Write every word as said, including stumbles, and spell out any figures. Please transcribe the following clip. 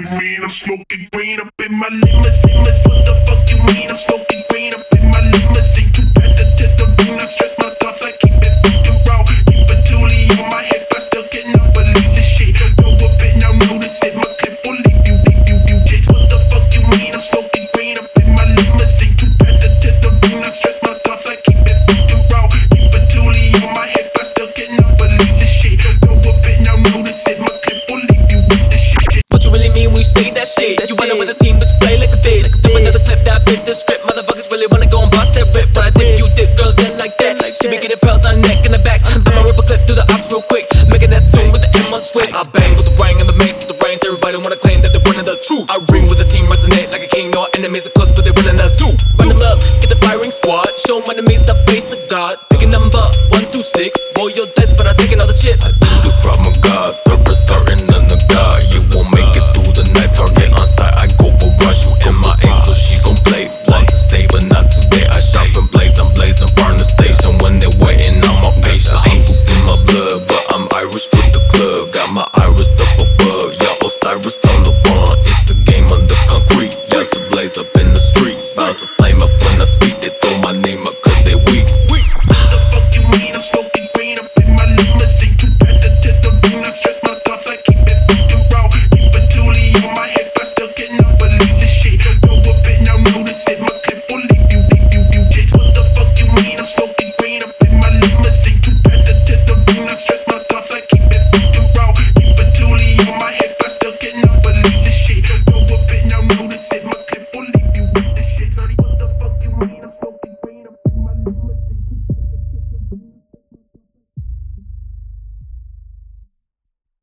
mean? I'm smoking green up in my limousine. What the fuck you mean? I'm smoking green up in my limousine. Two presidents, the ring, I stress my thoughts, I keep it fucking raw. Keep a toolie on my head, I still cannot believe this shit. Go up and now notice it, my clip will leave you, leave you, you bitch. What the fuck you mean? I'm smoking green up in my limousine. Two presidents, the ring, I stress my thoughts, I keep it fucking raw. Keep a toolie on my head, I still cannot believe this shit. Go up and now notice it, my clip will leave you with this shit. What you really mean when you say that shit? That you wanna with a team but you play like a bitch. Dump another clip that fit the script. Motherfuckers really wanna go and bust that rip. But I think you did girls get like that. Like she be getting pearls on her neck and the back. I'ma rip a clip through the ops real quick, making that tune with the M one switch. I bang with the rang and the mace with the range. Everybody wanna claim that they're running the truth. I ring with the team, resonate like a king. No enemies are close, but they're running the zoo. Run them up, get the firing squad. Show my enemies the face of God. Pick a number, one through six. Roll your dice, but I'm taking all the chips. I do the Krav Maga, start starting on the guy. You won't make it through the night. Target on sight, I go barrage you in my ace, so she gon' play. Want to stay, but not today. I sharpen blades, I'm blazing, burn the station. When they're waiting, I'm all patient. I'm in my blood, but I'm Irish with the club. Got my iris up above, yeah, Osiris.